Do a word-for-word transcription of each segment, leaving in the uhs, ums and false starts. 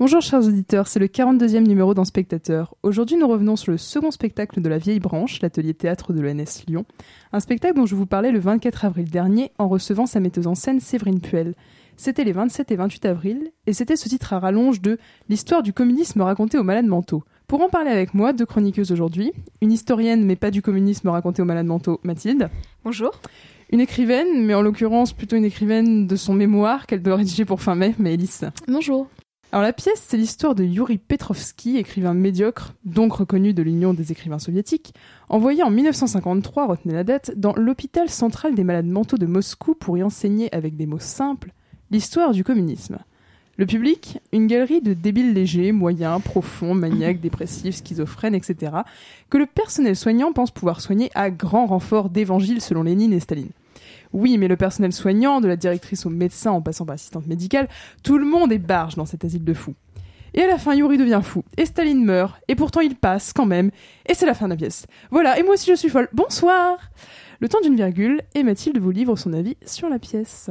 Bonjour chers auditeurs, c'est le quarante-deuxième numéro d'Un Spectateur. Aujourd'hui nous revenons sur le second spectacle de la Vieille Branche, l'atelier théâtre de l'E N S Lyon. Un spectacle dont je vous parlais le vingt-quatre avril dernier en recevant sa metteuse en scène Séverine Puel. C'était les vingt-sept et vingt-huit avril et c'était ce titre à rallonge de « L'histoire du communisme racontée aux malades mentaux ». Pour en parler avec moi, deux chroniqueuses aujourd'hui, une historienne mais pas du communisme racontée aux malades mentaux, Mathilde. Bonjour. Une écrivaine, mais en l'occurrence plutôt une écrivaine de son mémoire qu'elle doit rédiger pour fin mai, Maëlys. Bonjour. Alors la pièce, c'est l'histoire de Youri Petrovski, écrivain médiocre, donc reconnu de l'Union des écrivains soviétiques, envoyé en dix-neuf cent cinquante-trois, retenez la date, dans l'hôpital central des malades mentaux de Moscou pour y enseigner avec des mots simples l'histoire du communisme. Le public, une galerie de débiles légers, moyens, profonds, maniaques, dépressifs, schizophrènes, et cetera, que le personnel soignant pense pouvoir soigner à grand renfort d'évangiles selon Lénine et Staline. Oui, mais le personnel soignant, de la directrice au médecin en passant par assistante médicale, tout le monde est barge dans cet asile de fous. Et à la fin, Youri devient fou, et Staline meurt, et pourtant il passe quand même, et c'est la fin de la pièce. Voilà, et moi aussi je suis folle. Bonsoir! Le temps d'une virgule, et Mathilde vous livre son avis sur la pièce.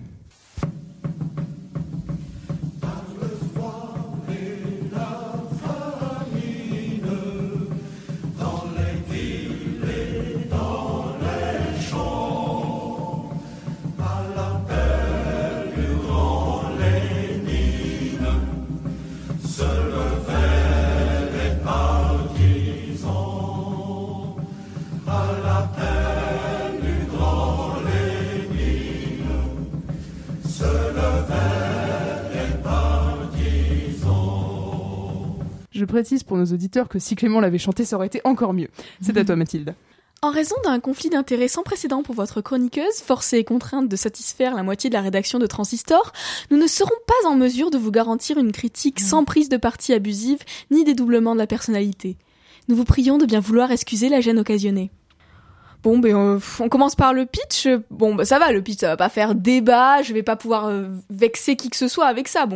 Je précise pour nos auditeurs que si Clément l'avait chanté, ça aurait été encore mieux. C'est à toi, Mathilde. En raison d'un conflit d'intérêts sans précédent pour votre chroniqueuse, forcée et contrainte de satisfaire la moitié de la rédaction de Transistor, nous ne serons pas en mesure de vous garantir une critique sans prise de parti abusive ni dédoublement de la personnalité. Nous vous prions de bien vouloir excuser la gêne occasionnée. Bon, ben, euh, on commence par le pitch. Bon, ben, ça va, le pitch, ça va pas faire débat, je vais pas pouvoir euh, vexer qui que ce soit avec ça, bon.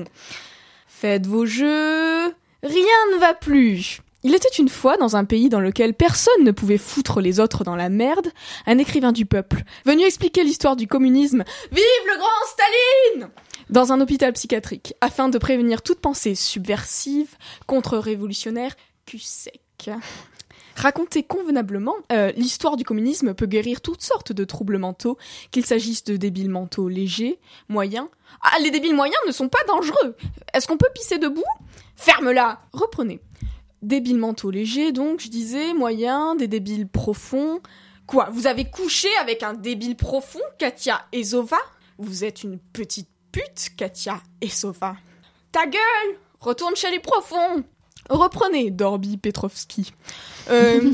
Faites vos jeux... Rien ne va plus. Il était une fois, dans un pays dans lequel personne ne pouvait foutre les autres dans la merde, un écrivain du peuple, venu expliquer l'histoire du communisme « Vive le grand Staline !» dans un hôpital psychiatrique, afin de prévenir toute pensée subversive, contre-révolutionnaire, cul-sec. Racontée convenablement, euh, l'histoire du communisme peut guérir toutes sortes de troubles mentaux, qu'il s'agisse de débiles mentaux légers, moyens... Ah, les débiles moyens ne sont pas dangereux. Est-ce qu'on peut pisser debout ? Ferme-la ! Reprenez. Débiles mentaux légers, donc, je disais, moyens, des débiles profonds. Quoi, vous avez couché avec un débile profond, Katia Esova ? Vous êtes une petite pute, Katia Esova. Ta gueule ! Retourne chez les profonds ! Reprenez, Dorby Petrovski. Euh,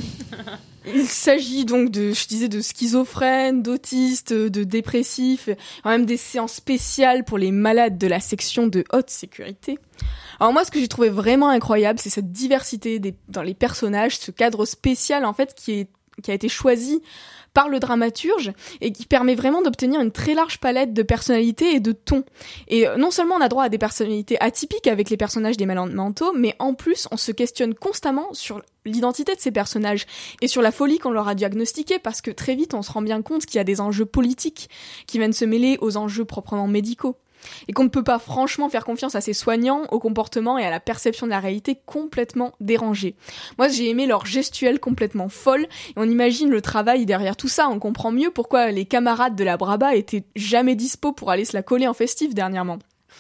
il s'agit donc de, je disais, de schizophrènes, d'autistes, de dépressifs, quand même des séances spéciales pour les malades de la section de haute sécurité. Alors moi, ce que j'ai trouvé vraiment incroyable, c'est cette diversité des, dans les personnages, ce cadre spécial en fait qui est qui a été choisi par le dramaturge et qui permet vraiment d'obtenir une très large palette de personnalités et de tons. Et non seulement on a droit à des personnalités atypiques avec les personnages des malades mentaux, mais en plus on se questionne constamment sur l'identité de ces personnages et sur la folie qu'on leur a diagnostiquée, parce que très vite on se rend bien compte qu'il y a des enjeux politiques qui viennent se mêler aux enjeux proprement médicaux. Et qu'on ne peut pas franchement faire confiance à ces soignants, au comportement et à la perception de la réalité complètement dérangée. Moi, j'ai aimé leur gestuelle complètement folle, et on imagine le travail derrière tout ça, on comprend mieux pourquoi les camarades de la Braba étaient jamais dispo pour aller se la coller en festif dernièrement.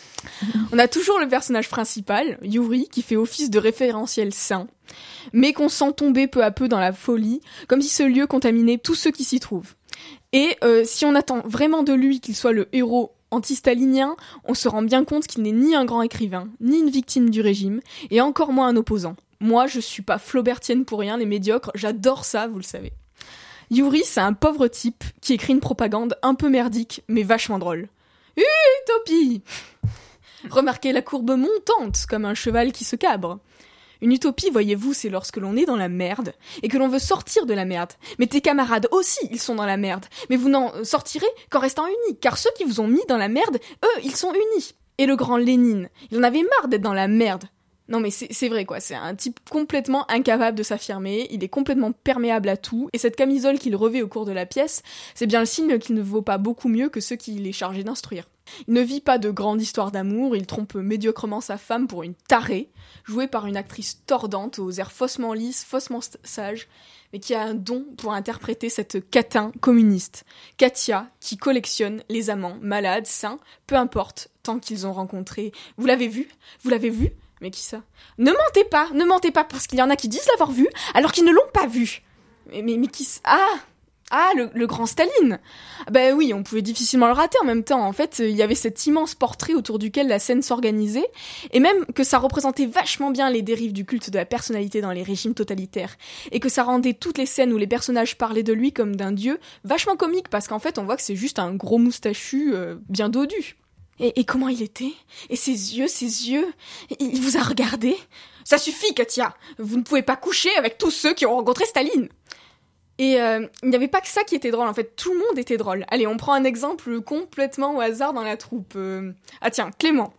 On a toujours le personnage principal, Youri, qui fait office de référentiel sain, mais qu'on sent tomber peu à peu dans la folie, comme si ce lieu contaminait tous ceux qui s'y trouvent. Et euh, si on attend vraiment de lui qu'il soit le héros anti-stalinien, on se rend bien compte qu'il n'est ni un grand écrivain, ni une victime du régime, et encore moins un opposant. Moi, je suis pas flaubertienne pour rien, les médiocres, j'adore ça, vous le savez. Youri, c'est un pauvre type qui écrit une propagande un peu merdique, mais vachement drôle. Utopie ! Remarquez la courbe montante, comme un cheval qui se cabre. Une utopie, voyez-vous, c'est lorsque l'on est dans la merde et que l'on veut sortir de la merde. Mais tes camarades aussi, ils sont dans la merde. Mais vous n'en sortirez qu'en restant unis, car ceux qui vous ont mis dans la merde, eux, ils sont unis. Et le grand Lénine, il en avait marre d'être dans la merde. Non mais c'est, c'est vrai quoi, c'est un type complètement incapable de s'affirmer, il est complètement perméable à tout, et cette camisole qu'il revêt au cours de la pièce, c'est bien le signe qu'il ne vaut pas beaucoup mieux que ceux qu'il est chargé d'instruire. Il ne vit pas de grande histoire d'amour, il trompe médiocrement sa femme pour une tarée, jouée par une actrice tordante aux airs faussement lisses, faussement sages, mais qui a un don pour interpréter cette catin communiste. Katia, qui collectionne les amants, malades, sains, peu importe, tant qu'ils ont rencontré. Vous l'avez vu ? Vous l'avez vu ? Mais qui ça ? Ne mentez pas, ne mentez pas, parce qu'il y en a qui disent l'avoir vu, alors qu'ils ne l'ont pas vu. Mais, mais, mais qui... Ah Ah, le, le grand Staline. Ben oui, on pouvait difficilement le rater en même temps. En fait, il y avait cet immense portrait autour duquel la scène s'organisait, et même que ça représentait vachement bien les dérives du culte de la personnalité dans les régimes totalitaires, et que ça rendait toutes les scènes où les personnages parlaient de lui comme d'un dieu vachement comique, parce qu'en fait, on voit que c'est juste un gros moustachu euh, bien dodu. Et, et comment il était ? Et ses yeux, ses yeux, il vous a regardé ? Ça suffit, Katia. Vous ne pouvez pas coucher avec tous ceux qui ont rencontré Staline. Et euh, il n'y avait pas que ça qui était drôle, en fait, tout le monde était drôle. Allez, on prend un exemple complètement au hasard dans la troupe. Euh... Ah tiens, Clément.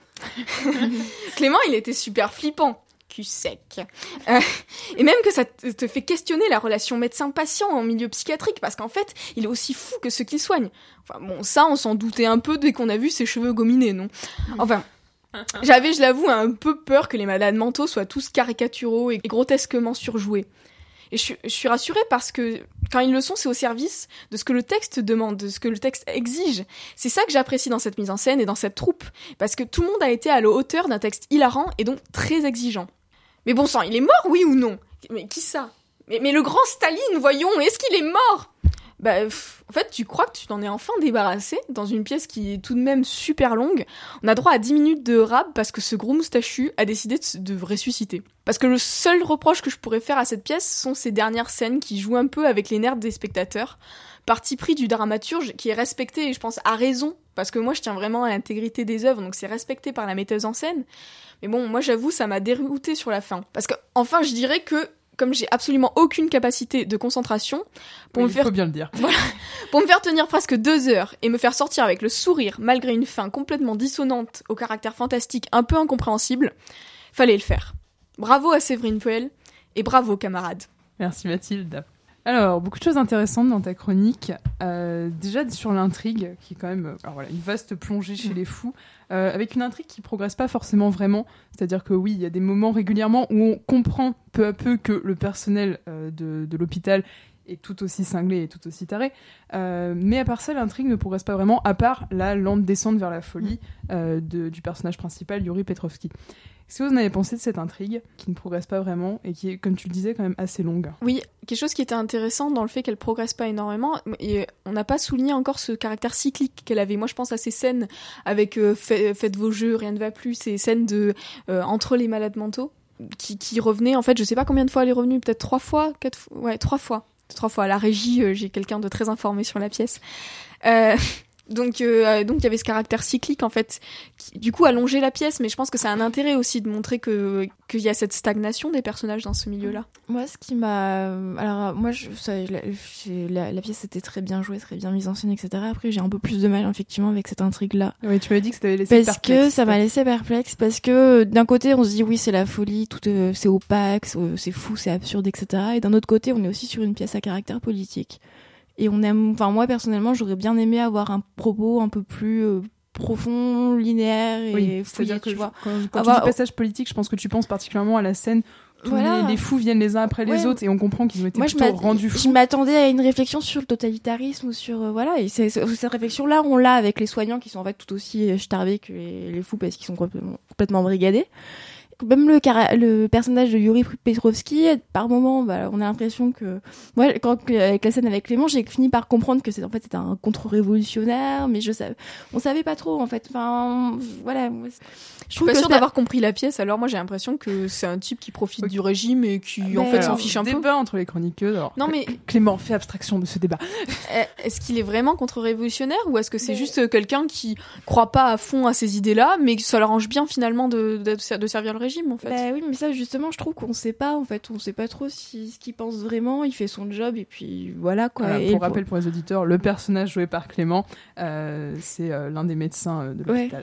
Clément, il était super flippant. Cul sec. Euh, et même que ça te fait questionner la relation médecin-patient en milieu psychiatrique, parce qu'en fait, il est aussi fou que ceux qu'il soigne. Enfin bon, ça, on s'en doutait un peu dès qu'on a vu ses cheveux gominés, non ? Enfin... J'avais, je l'avoue, un peu peur que les malades mentaux soient tous caricaturaux et grotesquement surjoués. Et je, je suis rassurée parce que quand ils le sont, c'est au service de ce que le texte demande, de ce que le texte exige. C'est ça que j'apprécie dans cette mise en scène et dans cette troupe, parce que tout le monde a été à la hauteur d'un texte hilarant et donc très exigeant. Mais bon sang, il est mort, oui ou non ? Mais qui ça ? mais, mais le grand Staline, voyons, est-ce qu'il est mort ? Bah, pff, en fait, tu crois que tu t'en es enfin débarrassé dans une pièce qui est tout de même super longue. On a droit à dix minutes de rab parce que ce gros moustachu a décidé de, de ressusciter. Parce que le seul reproche que je pourrais faire à cette pièce sont ces dernières scènes qui jouent un peu avec les nerfs des spectateurs. Parti pris du dramaturge qui est respecté, et je pense à raison, parce que moi je tiens vraiment à l'intégrité des œuvres, donc c'est respecté par la metteuse en scène. Mais bon, moi j'avoue, ça m'a dérouté sur la fin. Parce que, enfin, je dirais que comme j'ai absolument aucune capacité de concentration, pour oui, me faire, faut bien le dire. Voilà, pour me faire tenir presque deux heures et me faire sortir avec le sourire malgré une fin complètement dissonante au caractère fantastique un peu incompréhensible, fallait le faire. Bravo à Séverine Puel et bravo camarades. Merci Mathilde. Alors, beaucoup de choses intéressantes dans ta chronique. Euh, déjà sur l'intrigue, qui est quand même alors voilà, une vaste plongée chez mmh. les fous, euh, avec une intrigue qui progresse pas forcément vraiment. C'est-à-dire que oui, il y a des moments régulièrement où on comprend peu à peu que le personnel euh, de, de l'hôpital est tout aussi cinglé et tout aussi taré. Euh, mais à part ça, l'intrigue ne progresse pas vraiment, à part la lente descente vers la folie euh, de, du personnage principal, Yuri Petrovski. Qu'est-ce que vous en avez pensé de cette intrigue qui ne progresse pas vraiment et qui est, comme tu le disais, quand même assez longue ? Oui, quelque chose qui était intéressant dans le fait qu'elle progresse pas énormément, et on n'a pas souligné encore ce caractère cyclique qu'elle avait. Moi, je pense à ces scènes avec euh, fait, faites vos jeux, rien ne va plus, ces scènes de euh, entre les malades mentaux qui, qui revenaient. En fait, je sais pas combien de fois elle est revenue, peut-être trois fois, quatre fois, ouais, trois fois, trois fois. À la régie, euh, j'ai quelqu'un de très informé sur la pièce. Euh... Donc, euh, donc il y avait ce caractère cyclique en fait, qui, du coup allongeait la pièce, mais je pense que ça a un intérêt aussi de montrer que qu'il y a cette stagnation des personnages dans ce milieu-là. Moi, ce qui m'a, alors moi, je, ça, la, la, la pièce était très bien jouée, très bien mise en scène, et cetera. Après, j'ai un peu plus de mal effectivement avec cette intrigue-là. Oui, tu m'as dit que ça t'avait laissé parce perplexe. Que ça m'a laissé perplexe parce que d'un côté, on se dit oui, c'est la folie, tout, euh, c'est opaque, c'est fou, c'est absurde, et cetera. Et d'un autre côté, on est aussi sur une pièce à caractère politique. Et on aime, enfin moi personnellement, j'aurais bien aimé avoir un propos un peu plus euh, profond, linéaire et oui, fouillé, que tu vois. Quand, quand avoir... tu dis passage politique, je pense que tu penses particulièrement à la scène où voilà. les, les fous viennent les uns après les ouais. autres et on comprend qu'ils ont été moi, plutôt rendus fous. Je m'attendais à une réflexion sur le totalitarisme ou sur euh, voilà, et c'est, c'est, cette réflexion-là, on l'a avec les soignants qui sont en fait tout aussi starbés que les, les fous parce qu'ils sont complètement, complètement brigadés. Même le, cara- le personnage de Yuri Petrovski, par moment, bah, on a l'impression que, moi, quand, avec la scène avec Clément, j'ai fini par comprendre que c'est, en fait, c'était un contre-révolutionnaire, mais je savais, on savait pas trop, en fait. Enfin, voilà. Je suis pas sûre d'avoir compris la pièce, alors moi, j'ai l'impression que c'est un type qui profite okay. du régime et qui, mais en fait, s'en fiche un débat peu. Débat entre les chroniqueuses. Alors, non, mais. Clément, fais abstraction de ce débat. Est-ce qu'il est vraiment contre-révolutionnaire ou est-ce que c'est mais... juste quelqu'un qui croit pas à fond à ces idées-là, mais que ça l'arrange bien, finalement, de, de, de servir le régime, en fait? Bah oui, mais ça, justement, je trouve qu'on sait pas, en fait. On sait pas trop si, ce qu'il pense vraiment. Il fait son job et puis voilà, quoi. Voilà, et pour pour... rappel pour les auditeurs, le personnage joué par Clément, euh, c'est euh, l'un des médecins euh, de l'hôpital.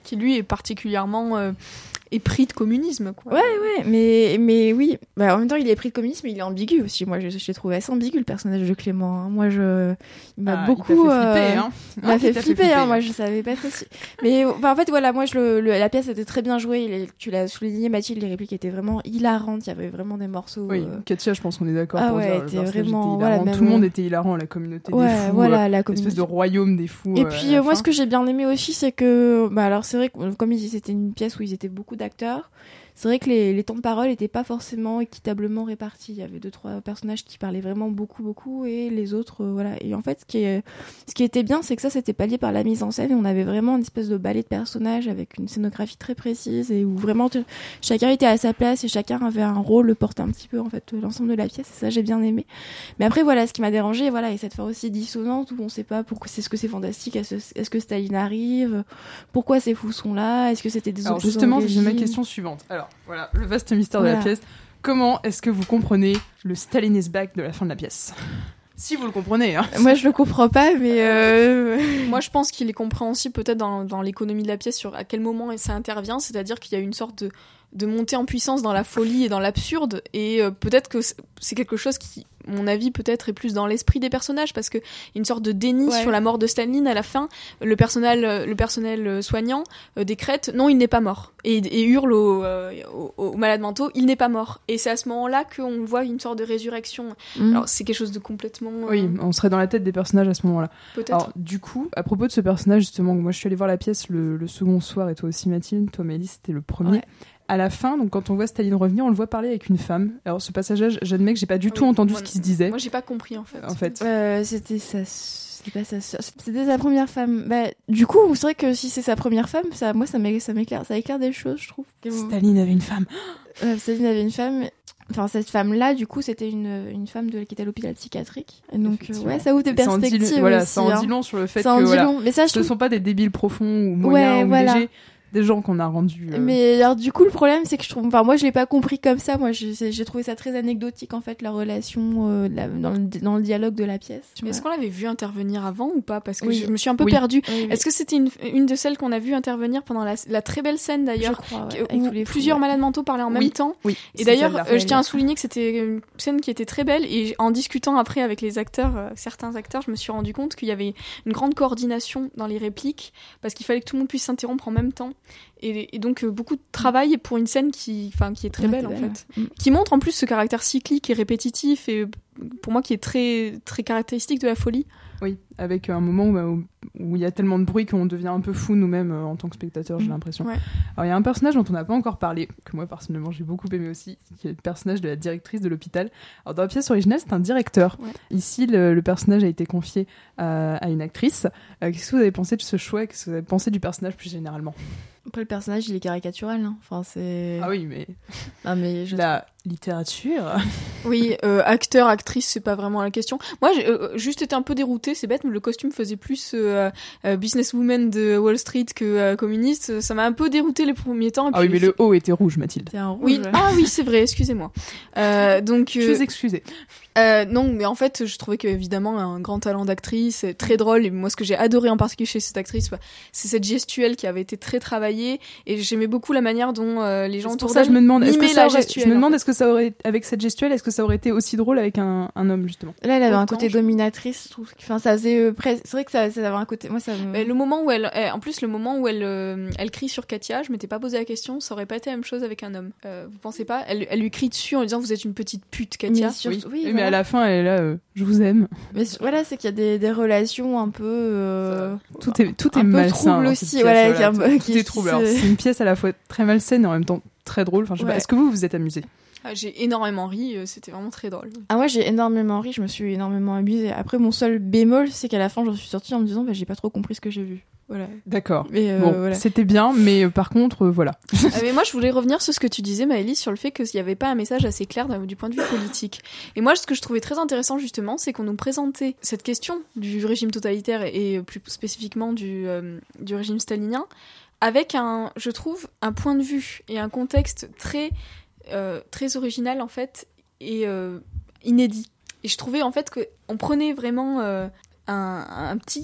qui lui est particulièrement euh, épris de communisme, quoi. Ouais, ouais, mais, mais oui. Bah, en même temps, il est épris de communisme, mais il est ambigu aussi. Moi, je, je l'ai trouvé assez ambigu, le personnage de Clément. Hein. Moi, je, il m'a Ah, beaucoup. Il t'a fait flipper, euh, hein. Il m'a Ah, fait, il t'a flipper, fait flipper, hein. Moi, hein. je savais pas trop si. Mais enfin, en fait, voilà, moi, je le, le- la pièce était très bien jouée. Il est- tu l'as souligné, Mathilde, les répliques étaient vraiment hilarantes. Il y avait vraiment des morceaux. Oui, euh, Katia, je pense qu'on est d'accord Ah pour ouais, dire, le était personnage vraiment- était voilà, hilarant. même- Tout le monde était hilarant, la communauté Ouais, des fous, voilà, euh, la l'espèce communauté. de royaume des fous. Et euh, puis à la euh, moi, fin. ce que j'ai bien aimé aussi, c'est que, bah alors c'est vrai que comme ils disaient, c'était une pièce où ils étaient beaucoup d'acteurs. C'est vrai que les, les temps de parole n'étaient pas forcément équitablement répartis. Il y avait deux trois personnages qui parlaient vraiment beaucoup beaucoup et les autres euh, voilà. Et en fait, ce qui est, ce qui était bien, c'est que ça c'était pallié par la mise en scène et on avait vraiment une espèce de ballet de personnages avec une scénographie très précise et où vraiment t- chacun était à sa place et chacun avait un rôle, portait un petit peu en fait l'ensemble de la pièce. Et ça j'ai bien aimé. Mais après voilà, ce qui m'a dérangé, voilà, et cette fois aussi dissonante où on sait pas pourquoi c'est ce que c'est fantastique, est-ce, est-ce que Staline arrive, pourquoi ces fous sont là, est-ce que c'était des Alors opposants justement, au j'ai ma régime. question suivante. Alors voilà, le vaste mystère de Voilà. la pièce. Comment est-ce que vous comprenez le Staline is back de la fin de la pièce? Si vous le comprenez, hein. Moi, je le comprends pas, mais euh... Moi, je pense qu'il est compréhensible peut-être dans, dans l'économie de la pièce sur à quel moment ça intervient, c'est-à-dire qu'il y a une sorte de, de montée en puissance dans la folie et dans l'absurde, et euh, peut-être que c'est quelque chose qui, à mon avis, peut-être est plus dans l'esprit des personnages, parce que y a une sorte de déni Ouais. sur la mort de Staline à la fin. Le personnel, le personnel soignant euh, décrète non, il n'est pas mort, et, et hurle aux, euh, aux, aux malades mentaux, il n'est pas mort. Et c'est à ce moment-là qu'on voit une sorte de résurrection. mm. Alors c'est quelque chose de complètement, euh, Oui, on serait dans la tête des personnages à ce moment-là. peut-être. Alors, du coup, à propos de ce personnage, justement, moi je suis allée voir la pièce le, le second soir, et toi aussi, Mathilde, toi, Mélie, c'était le premier. Ouais. À la fin, donc quand on voit Staline revenir, on le voit parler avec une femme. Alors, ce passage, j'admets que j'ai pas du Ah tout oui, entendu moi- ce qui se disait. Moi, j'ai pas compris en fait. En fait, Euh, c'était sa, c'est pas sa sœur, c'était sa première femme. Bah, du coup, c'est vrai que si c'est sa première femme, ça, moi, ça m'éclaire, ça m'éclaire, ça éclaire des choses, je trouve. Staline avait une femme. Euh, Staline avait une femme. Enfin, cette femme-là, du coup, c'était une, une femme de, qui était à l'hôpital psychiatrique. Et donc, euh, Effectivement. ouais, ça ouvre des Ça en dit perspectives long- voilà, aussi. ça en hein. dit long sur le fait Ça en que dit voilà, long. Mais ça, je ce trouve. sont pas des débiles profonds ou moyens Ouais, ou voilà. légers, des gens qu'on a rendus. euh, Mais alors du coup le problème c'est que je trouve, enfin moi je l'ai pas compris comme ça, moi j'ai, j'ai trouvé ça très anecdotique en fait la relation euh, la- dans, le, dans le dialogue de la pièce. Mais est-ce qu'on l'avait vu intervenir avant ou pas? Parce que Oui. je me suis un peu Oui. perdue. Oui, oui. Est-ce que c'était une, une de celles qu'on a vu intervenir pendant la, la très belle scène Je d'ailleurs, crois, ouais, qui- avec où tous les fous, plusieurs ouais. malades mentaux parlaient en Oui. même temps? Oui. Et c'est d'ailleurs, celle-là. euh, je tiens à souligner que c'était une scène qui était très belle, et en discutant après avec les acteurs, euh, certains acteurs, je me suis rendu compte qu'il y avait une grande coordination dans les répliques, parce qu'il fallait que tout le monde puisse s'interrompre en même temps. Et, et donc euh, beaucoup de travail pour une scène qui, enfin, qui est très Ouais, belle c'est en belle, fait, ouais. Mm. qui montre en plus ce caractère cyclique et répétitif, et pour moi qui est très très caractéristique de la folie. Oui, avec un moment où, où- où il y a tellement de bruit qu'on devient un peu fou nous-mêmes euh, en tant que spectateur, j'ai Mm. l'impression. Ouais. Alors il y a un personnage dont on n'a pas encore parlé, que moi personnellement j'ai beaucoup aimé aussi, qui est le personnage de la directrice de l'hôpital. Alors dans la pièce originale, c'est un directeur. Ouais. Ici, le, le personnage a été confié à, à une actrice. Euh, qu'est-ce que vous avez pensé de ce choix? Qu'est-ce que vous avez pensé du personnage plus généralement? Après le personnage il est caricatural, hein. Enfin c'est. Ah oui, mais Ah mais je. la littérature... Oui, euh, acteur, actrice, c'est pas vraiment la question. Moi, j'ai euh, juste été un peu déroutée, c'est bête, mais le costume faisait plus euh, euh, businesswoman de Wall Street que euh, communiste. Ça m'a un peu dérouté les premiers temps. Et Ah oui, puis- mais le haut était rouge, Mathilde. C'est un rouge. Oui, ah oui, c'est vrai, excusez-moi. Euh, donc, Je euh, suis excusée. euh, non, mais en fait, je trouvais qu'évidemment, un grand talent d'actrice, euh, très drôle, et moi, ce que j'ai adoré en particulier chez cette actrice, bah, c'est cette gestuelle qui avait été très travaillée, et j'aimais beaucoup la manière dont euh, les gens C'est autour pour ça que je me demande, est-ce que mimaient ça la aurait, gestuelle, je me en demande fait. est-ce que ça aurait, avec cette gestuelle, est-ce que ça aurait été aussi drôle avec un, un homme justement? Là elle avait un Autant, côté je- dominatrice, je trouve. Enfin ça faisait euh, presque. C'est vrai que ça, ça avait un côté. Moi ça me. Mais le moment où elle, eh, en plus le moment où elle, euh, elle crie sur Katia, je m'étais pas posé la question, ça aurait pas été la même chose avec un homme. Euh, vous pensez pas? Elle, elle lui crie dessus en lui disant vous êtes une petite pute, Katia. Mais surtout- Oui, oui, Oui, mais voilà. à la fin, elle est là, euh, je vous aime. Mais su- voilà, c'est qu'il y a des, des relations un peu. euh, Tout est, tout est Un peu malsain. trouble dans aussi, cette pièce, voilà, qui est un tout, peu- tout qui- est trouble. qui Alors, se- c'est une pièce à la fois très malsaine et en même temps très drôle. Enfin, je sais pas. Ouais. Est-ce que vous vous êtes amusé? Ah, j'ai énormément ri, euh, c'était vraiment très drôle. Ah moi j'ai énormément ri, je me suis énormément amusée. Après mon seul bémol c'est qu'à la fin j'en suis sortie en me disant bah, j'ai pas trop compris ce que j'ai vu. Voilà. D'accord. Mais euh, Bon, voilà. c'était bien, mais euh, par contre, euh, voilà. Euh, mais moi, je voulais revenir sur ce que tu disais, Maëlys, sur le fait qu'il n'y avait pas un message assez clair d'un- du point de vue politique. Et moi, ce que je trouvais très intéressant, justement, c'est qu'on nous présentait cette question du régime totalitaire et, et plus spécifiquement du, euh, du régime stalinien avec un, je trouve, un point de vue et un contexte très, euh, très original, en fait, et euh, inédit. Et je trouvais, en fait, qu'on prenait vraiment euh, un, un petit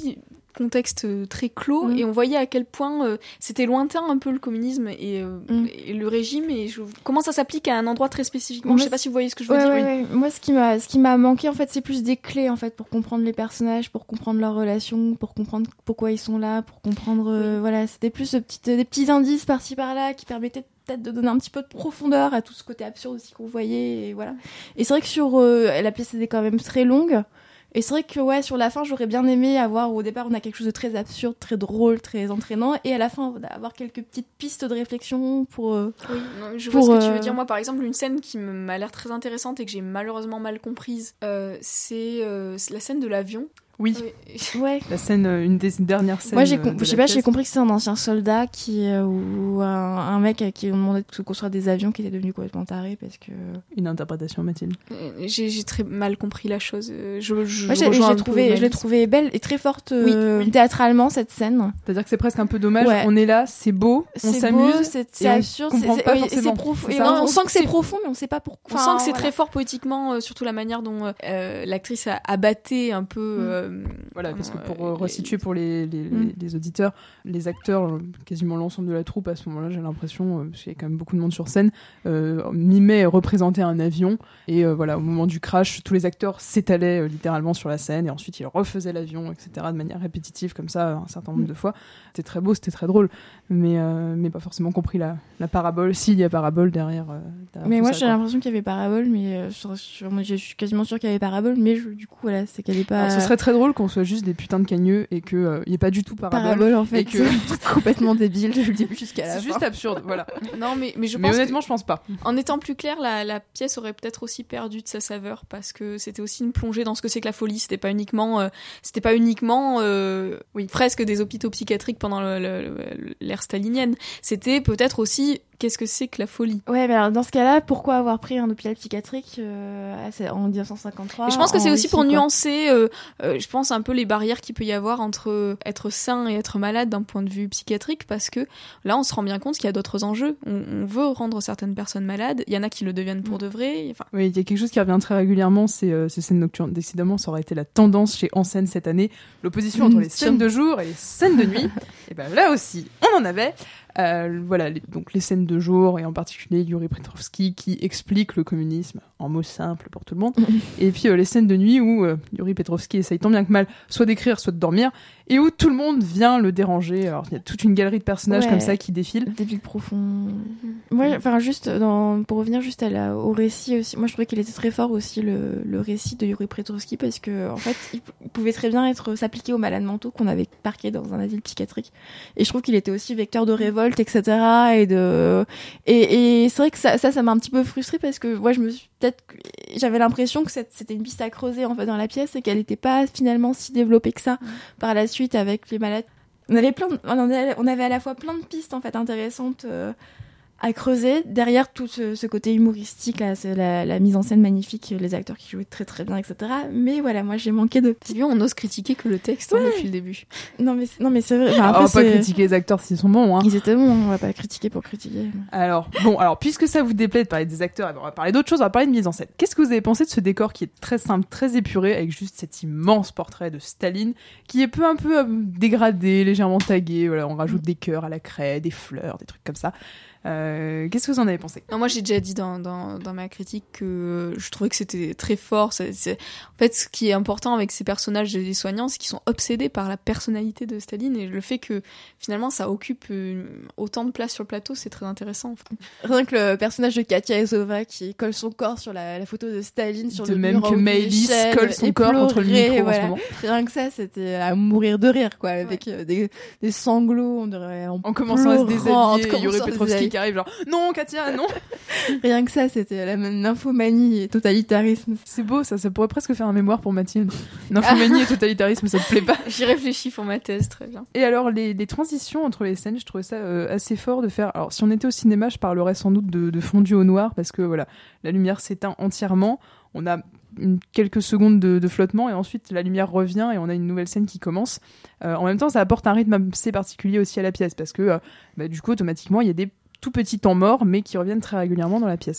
contexte très clos mmh. et on voyait à quel point euh, c'était lointain un peu le communisme et, euh, mmh. et le régime et je... comment ça s'applique à un endroit très spécifiquement. Moi, je sais pas si vous voyez ce que je veux ouais, dire. Ouais, ouais. Moi, ce qui m'a, ce qui m'a manqué, en fait, c'est plus des clés, en fait, pour comprendre les personnages, pour comprendre leurs relations, pour comprendre pourquoi ils sont là, pour comprendre, euh, oui. voilà, c'était plus euh, petites, des petits indices par-ci par-là qui permettaient peut-être de donner un petit peu de profondeur à tout ce côté absurde aussi qu'on voyait, et voilà. Et c'est vrai que sur euh, la pièce était quand même très longue. Et c'est vrai que ouais, sur la fin, j'aurais bien aimé avoir, au départ, on a quelque chose de très absurde, très drôle, très entraînant, et à la fin, avoir quelques petites pistes de réflexion pour... Euh, oui, non, je pour, vois ce que euh... tu veux dire. Moi, par exemple, une scène qui m'a l'air très intéressante et que j'ai malheureusement mal comprise, euh, c'est euh, la scène de l'avion. Oui, oui. Ouais. La scène, une des dernières scènes. Moi, j'ai, com- je sais pas, j'ai compris que c'est un ancien soldat qui, euh, ou un, un mec à qui on demandait de construire des avions qui était devenu complètement taré parce que. Une interprétation, Mathilde. J'ai, j'ai très mal compris la chose. Je, je, Moi, j'ai, j'ai trouvé, je l'ai trouvée belle et très forte euh, oui, oui. théâtralement cette scène. C'est-à-dire que c'est presque un peu dommage. Ouais. On est là, c'est beau, on c'est s'amuse, beau, c'est, c'est absurde, c'est, c'est, pas oui, forcément. c'est profond. C'est et ça, on, on sent que c'est profond, mais on sait pas pourquoi. On sent que c'est voilà. très fort poétiquement, euh, surtout la manière dont euh, l'actrice a abatté un peu. Euh, voilà, parce que pour euh, resituer pour les, les, mm. les, les auditeurs, les acteurs, quasiment l'ensemble de la troupe à ce moment-là, j'ai l'impression, euh, parce qu'il y a quand même beaucoup de monde sur scène, euh, mimaient et représentaient un avion. Et euh, voilà, au moment du crash, tous les acteurs s'étalaient euh, littéralement sur la scène et ensuite ils refaisaient l'avion, et cetera, de manière répétitive, comme ça, un certain nombre mm. de fois. C'était très beau, c'était très drôle, mais, euh, mais pas forcément compris la, la parabole, s'il y a parabole derrière. Euh, derrière mais moi, ça, j'ai quoi. l'impression qu'il y avait parabole, mais euh, sur, sur, moi, je suis quasiment sûre qu'il y avait parabole, mais je, du coup, voilà, c'est qu'elle est pas. Alors, ce serait très drôle qu'on soit juste des putains de cagneux et qu'il n'y euh, ait pas du tout parabole. Parabole, en fait, et que... c'est complètement débile du début jusqu'à la c'est fin. C'est juste absurde, voilà. Non, mais, mais je mais pense honnêtement, que, je pense pas. En étant plus clair, la, la pièce aurait peut-être aussi perdu de sa saveur parce que c'était aussi une plongée dans ce que c'est que la folie. C'était pas uniquement, euh, c'était pas uniquement euh, oui, fresque des hôpitaux psychiatriques pendant le, le, le, l'ère stalinienne. C'était peut-être aussi qu'est-ce que c'est que la folie. Ouais, mais alors dans ce cas-là, pourquoi avoir pris un hôpital psychiatrique euh, en dix-neuf cent cinquante-trois? Et je pense que c'est aussi Russie, pour quoi. nuancer, euh, euh, je pense un peu les barrières qu'il peut y avoir entre être sain et être malade d'un point de vue psychiatrique, parce que là, on se rend bien compte qu'il y a d'autres enjeux. On, on veut rendre certaines personnes malades. Il y en a qui le deviennent pour mmh. de vrai. Enfin... Oui, il y a quelque chose qui revient très régulièrement, c'est euh, ces scènes nocturnes. Décidément, ça aurait été la tendance chez En Scène cette année. L'opposition mmh, entre les scènes de jour et les scènes de nuit. Et ben là aussi, on en avait. Euh, voilà, les, donc les scènes de jour, et en particulier Yuri Petrovski qui explique le communisme en mots simples pour tout le monde. Et puis euh, les scènes de nuit où euh, Yuri Petrovski essaye tant bien que mal soit d'écrire, soit de dormir, et où tout le monde vient le déranger. Alors il y a toute une galerie de personnages ouais, comme ça qui défilent. Débile profond. Moi, enfin juste dans, pour revenir juste à la, au récit aussi, moi je trouvais qu'il était très fort aussi le, le récit de Yuri Petrovski, parce que en fait il, il pouvait très bien être s'appliquer aux malades mentaux qu'on avait parqués dans un asile psychiatrique. Et je trouve qu'il était aussi vecteur de révolte, et cetera. Et de et, et c'est vrai que ça, ça, ça m'a un petit peu frustrée parce que moi, je me suis peut-être j'avais l'impression que c'était une piste à creuser en fait dans la pièce et qu'elle n'était pas finalement si développée que ça mmh. par la suite avec les malades. On avait plein, de, on avait, on avait à la fois plein de pistes en fait intéressantes. Euh, à creuser derrière tout ce, ce côté humoristique là, c'est la, la mise en scène magnifique, les acteurs qui jouaient très très bien, etc. Mais voilà, moi j'ai manqué de. C'est bien, on ose critiquer que le texte ouais. hein, depuis le début. Non mais non mais c'est vrai. Enfin, après, on va c'est... pas critiquer les acteurs s'ils sont bons. Hein. Ils étaient bons, on va pas critiquer pour critiquer. Alors bon, alors puisque ça vous déplaît de parler des acteurs, on va parler d'autre chose, on va parler de mise en scène. Qu'est-ce que vous avez pensé de ce décor qui est très simple, très épuré, avec juste cet immense portrait de Staline, qui est peu un peu euh, dégradé, légèrement tagué. Voilà, on rajoute des cœurs à la craie, des fleurs, des trucs comme ça. Euh, qu'est-ce que vous en avez pensé? Non, moi j'ai déjà dit dans, dans, dans ma critique que je trouvais que c'était très fort. C'est, c'est... En fait, ce qui est important avec ces personnages des soignants, c'est qu'ils sont obsédés par la personnalité de Staline, et le fait que finalement ça occupe une... autant de place sur le plateau, c'est très intéressant. Enfin. Rien que le personnage de Katia Ezova qui colle son corps sur la, la photo de Staline sur de le même mur, que Maëlys colle son corps contre le micro ouais. en ce moment. Rien que ça, c'était à mourir de rire, quoi, avec ouais. des, des sanglots, on dirait, en, en commençant à se déshabiller, et Yuri Petrovski qui arrive genre non Katia non. Rien que ça, c'était la même nymphomanie et totalitarisme. C'est beau ça, ça pourrait presque faire un mémoire pour Mathilde. Nymphomanie et totalitarisme, ça te plaît pas? J'y réfléchis pour ma thèse, très bien. Et alors les, les transitions entre les scènes, je trouvais ça euh, assez fort de faire. Alors si on était au cinéma, je parlerais sans doute de, de fondu au noir, parce que voilà, la lumière s'éteint entièrement, on a une, quelques secondes de, de flottement et ensuite la lumière revient et on a une nouvelle scène qui commence. Euh, en même temps, ça apporte un rythme assez particulier aussi à la pièce, parce que euh, bah, du coup automatiquement il y a des tout petits temps morts mais qui reviennent très régulièrement dans la pièce.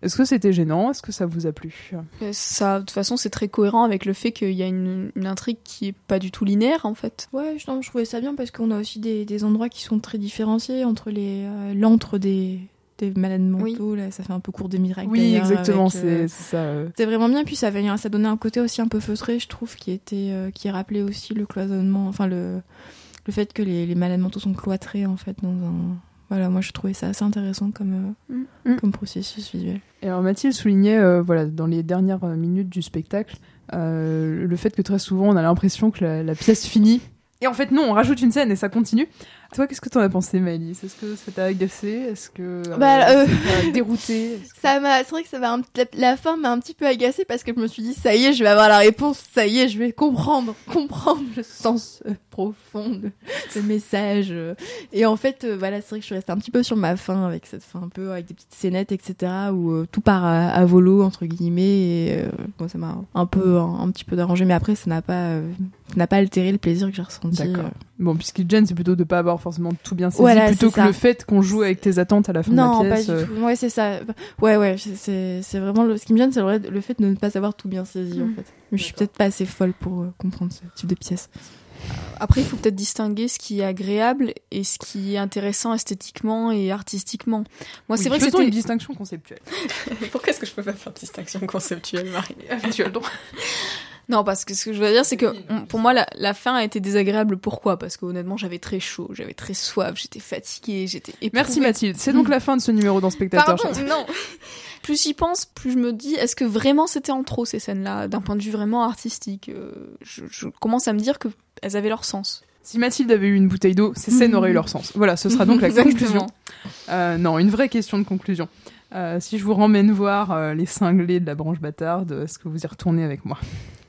Est-ce que c'était gênant ? Est-ce que ça vous a plu ? Euh, Ça, de toute façon, c'est très cohérent avec le fait qu'il y a une, une intrigue qui est pas du tout linéaire, en fait. Ouais, je, non, je trouvais ça bien parce qu'on a aussi des, des endroits qui sont très différenciés entre les euh, l'antre des, des malades mentaux, oui. Là, ça fait un peu cours des miracles. Oui, exactement, avec, euh, c'est, c'est ça. Euh... C'est vraiment bien, puis ça, ça donnait un côté aussi un peu feutré, je trouve, qui était, euh, qui rappelait aussi le cloisonnement, enfin le, le fait que les, les malades mentaux sont cloîtrés, en fait, dans un... Voilà, moi je trouvais ça assez intéressant comme, euh, mm. comme processus visuel. Et alors Mathilde soulignait, euh, voilà, dans les dernières minutes du spectacle, euh, le fait que très souvent on a l'impression que la, la pièce finit. Et en fait non, on rajoute une scène et ça continue. Toi, qu'est-ce que t'en as pensé, Maëlys ? Est-ce que ça t'a agacé ? Est-ce que euh, bah, euh... ça t'a dérouté ? que... Ça m'a, c'est vrai que ça m'a un... la, la fin m'a un petit peu agacée parce que je me suis dit ça y est, je vais avoir la réponse, ça y est, je vais comprendre, comprendre le sens euh, profond de ce message. Euh. Et en fait, euh, voilà, c'est vrai que je suis restée un petit peu sur ma fin avec cette fin un peu avec des petites scénettes, et cetera où euh, tout part à, à volo entre guillemets. Et euh, bon, ça m'a un peu, un, un petit peu dérangé, mais après, ça n'a pas, euh, ça n'a pas altéré le plaisir que j'ai ressenti. D'accord. Euh. Bon, puisqu'il te gêne, c'est plutôt de pas avoir forcément tout bien saisi, voilà, plutôt que ça. le fait qu'on joue avec tes attentes à la fin non, de la pièce. Non, pas du tout. Ouais, c'est ça. Ouais, ouais, c'est, c'est vraiment le... ce qui me gêne, c'est le, le fait de ne pas avoir tout bien saisi, mmh. en fait. Mais je suis peut-être pas assez folle pour euh, comprendre ce type de pièce. Après, il faut peut-être distinguer ce qui est agréable et ce qui est intéressant esthétiquement et artistiquement. Moi, oui, c'est vrai que c'était c'était une distinction conceptuelle. Pourquoi est-ce que je peux pas faire de distinction conceptuelle, Marie ? Tu as le droit. Non, parce que ce que je veux dire, c'est que on, pour moi, la, la fin a été désagréable. Pourquoi ? Parce que honnêtement, j'avais très chaud, j'avais très soif, j'étais fatiguée, j'étais éprouvée. Merci Mathilde. C'est donc la fin de ce numéro dans Spectateur. Pardon, non. Plus j'y pense, plus je me dis, est-ce que vraiment c'était en trop ces scènes-là, d'un point de vue vraiment artistique ? euh, je, je commence à me dire que elles avaient leur sens. Si Mathilde avait eu une bouteille d'eau, ces scènes mmh. auraient eu leur sens. Voilà, ce sera donc la conclusion. Euh, non, une vraie question de conclusion. Euh, si je vous ramène voir euh, les cinglés de la branche bâtarde, est-ce que vous y retournez avec moi ?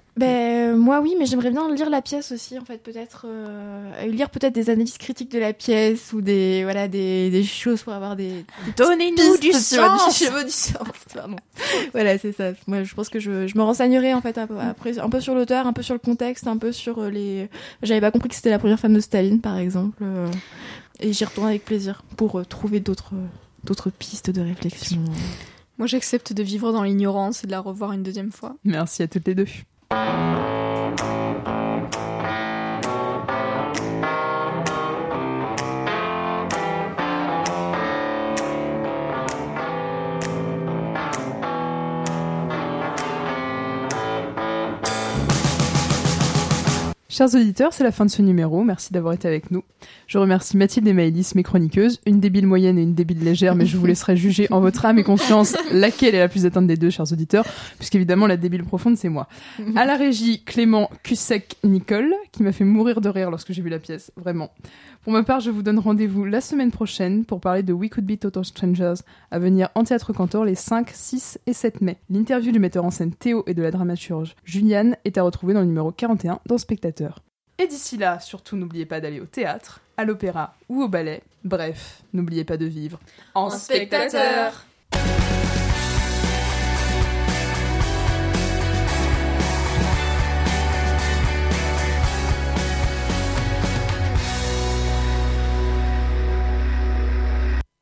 Ben, moi oui, mais j'aimerais bien lire la pièce aussi, en fait, peut-être euh, lire peut-être des analyses critiques de la pièce ou des voilà des, des choses pour avoir des donnez-nous du sens, du sens. Pardon. Voilà, c'est ça. Moi, je pense que je, je me renseignerai en fait après un peu sur l'auteur, un peu sur le contexte, un peu sur les. J'avais pas compris que c'était la première femme de Staline, par exemple, euh, et j'y retourne avec plaisir pour euh, trouver d'autres d'autres pistes de réflexion. Moi, j'accepte de vivre dans l'ignorance et de la revoir une deuxième fois. Merci à toutes les deux. Chers auditeurs, c'est la fin de ce numéro. Merci d'avoir été avec nous. Je remercie Mathilde et Maëlys, mes chroniqueuses. Une débile moyenne et une débile légère, mais je vous laisserai juger en votre âme et conscience laquelle est la plus atteinte des deux, chers auditeurs, puisqu'évidemment, la débile profonde, c'est moi. À la régie, Clément Cussec-Nicole, qui m'a fait mourir de rire lorsque j'ai vu la pièce. Vraiment. Pour ma part, je vous donne rendez-vous la semaine prochaine pour parler de We Could Be Total Strangers, à venir en Théâtre Cantor les cinq, six et sept mai. L'interview du metteur en scène Théo et de la dramaturge Juliane est à retrouver dans le numéro quarante et un dans Spectateur. Et d'ici là, surtout n'oubliez pas d'aller au théâtre, à l'opéra ou au ballet. Bref, n'oubliez pas de vivre en, en spectateur. spectateur.